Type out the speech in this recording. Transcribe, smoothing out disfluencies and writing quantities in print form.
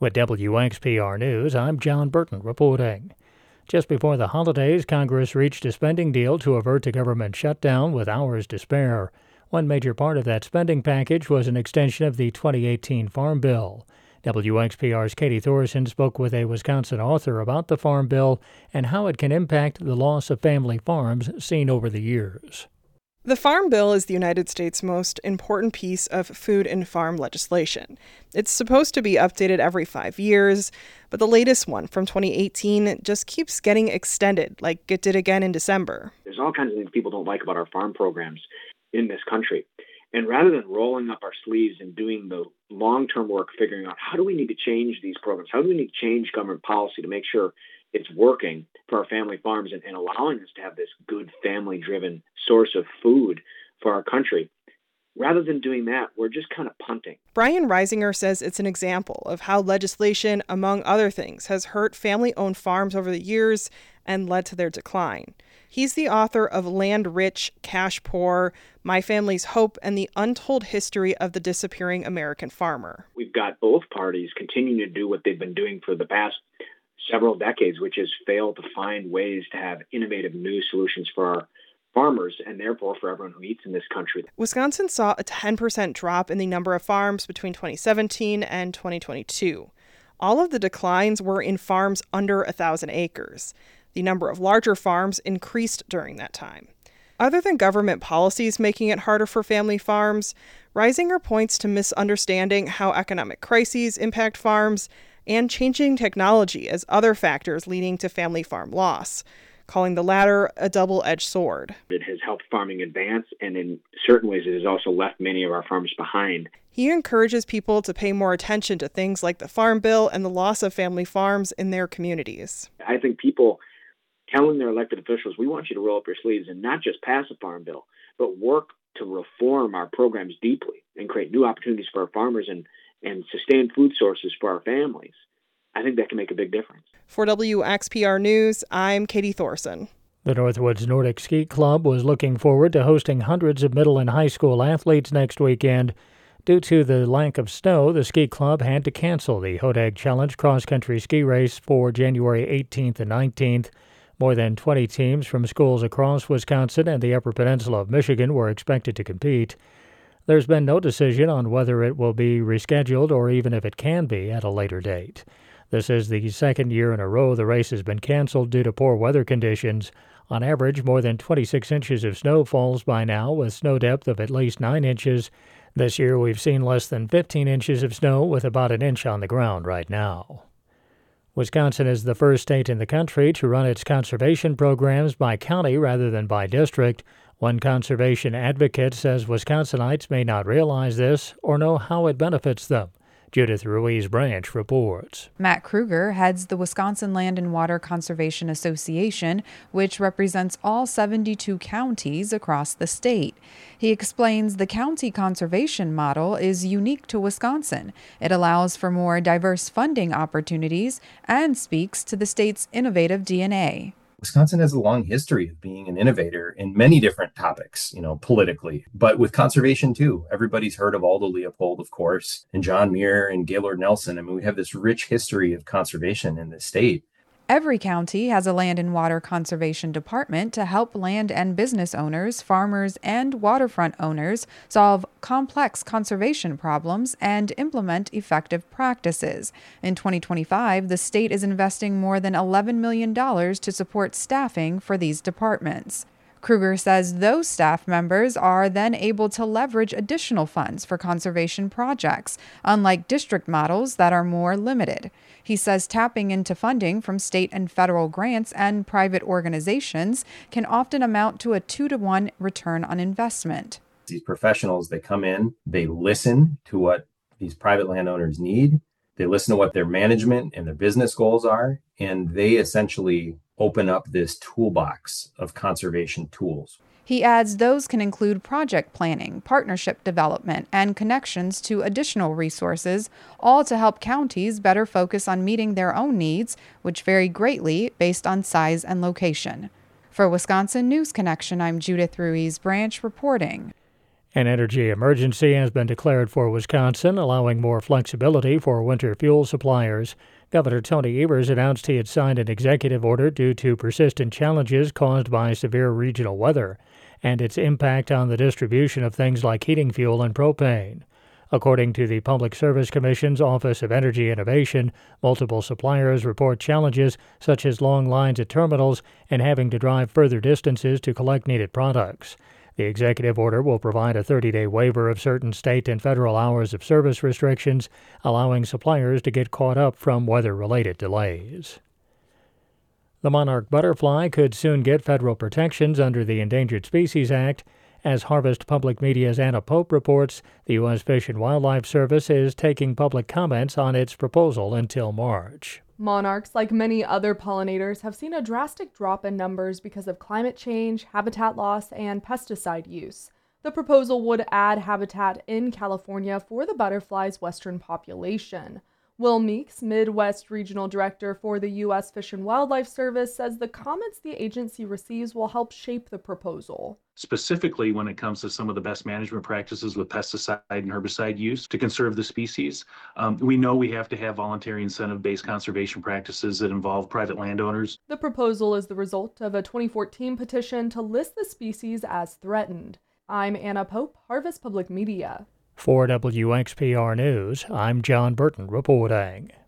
With WXPR News, I'm John Burton reporting. Just before the holidays, Congress reached a spending deal to avert a government shutdown with hours to spare. One major part of that spending package was an extension of the 2018 Farm Bill. WXPR's Katie Thorson spoke with a Wisconsin author about the Farm Bill and how it can impact the loss of family farms seen over the years. The Farm Bill is the United States' most important piece of food and farm legislation. It's supposed to be updated every 5 years, but the latest one from 2018 just keeps getting extended, like it did again in December. There's all kinds of things people don't like about our farm programs in this country. And rather than rolling up our sleeves and doing the long-term work, figuring out how do we need to change these programs, how do we need to change government policy to make sure it's working for our family farms and allowing us to have this good family-driven source of food for our country. Rather than doing that, we're just kind of punting. Brian Reisinger says it's an example of how legislation, among other things, has hurt family-owned farms over the years and led to their decline. He's the author of Land Rich, Cash Poor, My Family's Hope, and the Untold History of the Disappearing American Farmer. We've got both parties continuing to do what they've been doing for the past several decades, which is fail to find ways to have innovative new solutions for our farmers and therefore for everyone who eats in this country. Wisconsin saw a 10% drop in the number of farms between 2017 and 2022. All of the declines were in farms under 1,000 acres. The number of larger farms increased during that time. Other than government policies making it harder for family farms, Reisinger points to misunderstanding how economic crises impact farms and changing technology as other factors leading to family farm loss, calling the latter a double-edged sword. It has helped farming advance, and in certain ways it has also left many of our farms behind. He encourages people to pay more attention to things like the Farm Bill and the loss of family farms in their communities. I think people telling their elected officials, we want you to roll up your sleeves and not just pass a farm bill, but work to reform our programs deeply and create new opportunities for our farmers and sustain food sources for our families. I think that can make a big difference. For WXPR News, I'm Katie Thorson. The Northwoods Nordic Ski Club was looking forward to hosting hundreds of middle and high school athletes next weekend. Due to the lack of snow, the ski club had to cancel the Hodag Challenge cross-country ski race for January 18th and 19th. More than 20 teams from schools across Wisconsin and the Upper Peninsula of Michigan were expected to compete. There's been no decision on whether it will be rescheduled or even if it can be at a later date. This is the second year in a row the race has been canceled due to poor weather conditions. On average, more than 26 inches of snow falls by now, with snow depth of at least 9 inches. This year we've seen less than 15 inches of snow, with about an inch on the ground right now. Wisconsin is the first state in the country to run its conservation programs by county rather than by district. One conservation advocate says Wisconsinites may not realize this or know how it benefits them. Judith Ruiz Branch reports. Matt Kruger heads the Wisconsin Land and Water Conservation Association, which represents all 72 counties across the state. He explains the county conservation model is unique to Wisconsin. It allows for more diverse funding opportunities and speaks to the state's innovative DNA. Wisconsin has a long history of being an innovator in many different topics, politically, but with conservation too. Everybody's heard of Aldo Leopold, of course, and John Muir and Gaylord Nelson. I mean, we have this rich history of conservation in the state. Every county has a land and water conservation department to help land and business owners, farmers, and waterfront owners solve complex conservation problems and implement effective practices. In 2025, the state is investing more than $11 million to support staffing for these departments. Kruger says those staff members are then able to leverage additional funds for conservation projects, unlike district models that are more limited. He says tapping into funding from state and federal grants and private organizations can often amount to a 2-to-1 return on investment. These professionals, they come in, they listen to what these private landowners need, they listen to what their management and their business goals are, and they essentially open up this toolbox of conservation tools. He adds those can include project planning, partnership development, and connections to additional resources, all to help counties better focus on meeting their own needs, which vary greatly based on size and location. For Wisconsin News Connection, I'm Judith Ruiz Branch reporting. An energy emergency has been declared for Wisconsin, allowing more flexibility for winter fuel suppliers. Governor Tony Evers announced he had signed an executive order due to persistent challenges caused by severe regional weather and its impact on the distribution of things like heating fuel and propane. According to the Public Service Commission's Office of Energy Innovation, multiple suppliers report challenges such as long lines at terminals and having to drive further distances to collect needed products. The executive order will provide a 30-day waiver of certain state and federal hours of service restrictions, allowing suppliers to get caught up from weather-related delays. The monarch butterfly could soon get federal protections under the Endangered Species Act. As Harvest Public Media's Anna Pope reports, the U.S. Fish and Wildlife Service is taking public comments on its proposal until March. Monarchs, like many other pollinators, have seen a drastic drop in numbers because of climate change, habitat loss, and pesticide use. The proposal would add habitat in California for the butterfly's western population. Will Meeks, Midwest Regional Director for the U.S. Fish and Wildlife Service, says the comments the agency receives will help shape the proposal. Specifically, when it comes to some of the best management practices with pesticide and herbicide use to conserve the species, we know we have to have voluntary incentive-based conservation practices that involve private landowners. The proposal is the result of a 2014 petition to list the species as threatened. I'm Anna Pope, Harvest Public Media. For WXPR News, I'm John Burton reporting.